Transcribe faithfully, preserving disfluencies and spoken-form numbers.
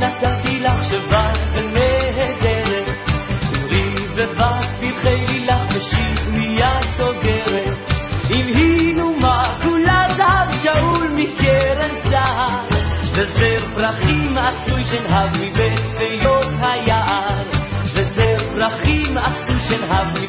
נתתי לך שבת ונהדרת, אמרי ובת פרחי לך ושיט מיד סוגרת, אם הינו מה כולה זהב שאול מקרן זהב, וזר פרחים עשוי שנהב מבית פיות היער, וזר פרחים עשוי שנהב